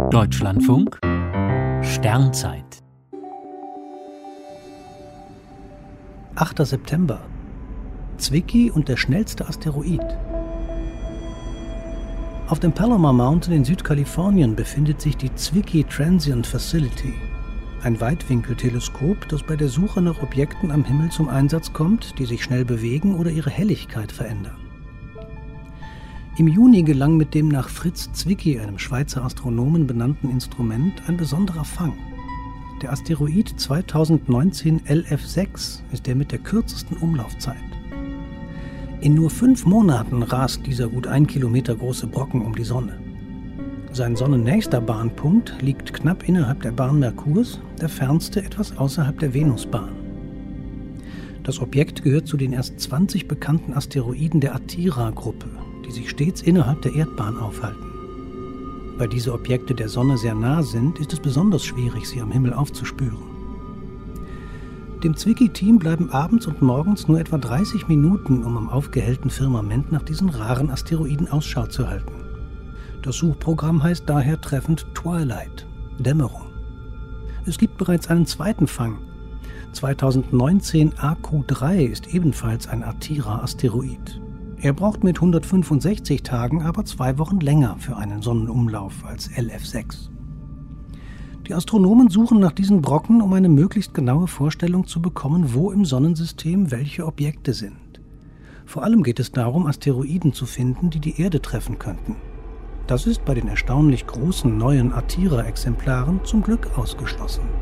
Deutschlandfunk Sternzeit 8. September. Zwicky und der schnellste Asteroid. Auf dem Palomar Mountain in Südkalifornien befindet sich die Zwicky Transient Facility, ein Weitwinkelteleskop, das bei der Suche nach Objekten am Himmel zum Einsatz kommt, die sich schnell bewegen oder ihre Helligkeit verändern. Im Juni gelang mit dem nach Fritz Zwicky, einem Schweizer Astronomen, benannten Instrument ein besonderer Fang. Der Asteroid 2019 LF6 ist der mit der kürzesten Umlaufzeit. In nur 5 Monaten rast dieser gut 1 Kilometer große Brocken um die Sonne. Sein sonnennächster Bahnpunkt liegt knapp innerhalb der Bahn Merkurs, der fernste etwas außerhalb der Venusbahn. Das Objekt gehört zu den erst 20 bekannten Asteroiden der Atira-Gruppe, die sich stets innerhalb der Erdbahn aufhalten. Weil diese Objekte der Sonne sehr nah sind, ist es besonders schwierig, sie am Himmel aufzuspüren. Dem Zwicky-Team bleiben abends und morgens nur etwa 30 Minuten, um am aufgehellten Firmament nach diesen raren Asteroiden Ausschau zu halten. Das Suchprogramm heißt daher treffend Twilight, Dämmerung. Es gibt bereits einen zweiten Fang. 2019 AQ3 ist ebenfalls ein Atira-Asteroid. Er braucht mit 165 Tagen aber 2 Wochen länger für einen Sonnenumlauf als LF6. Die Astronomen suchen nach diesen Brocken, um eine möglichst genaue Vorstellung zu bekommen, wo im Sonnensystem welche Objekte sind. Vor allem geht es darum, Asteroiden zu finden, die die Erde treffen könnten. Das ist bei den erstaunlich großen neuen Atira-Exemplaren zum Glück ausgeschlossen.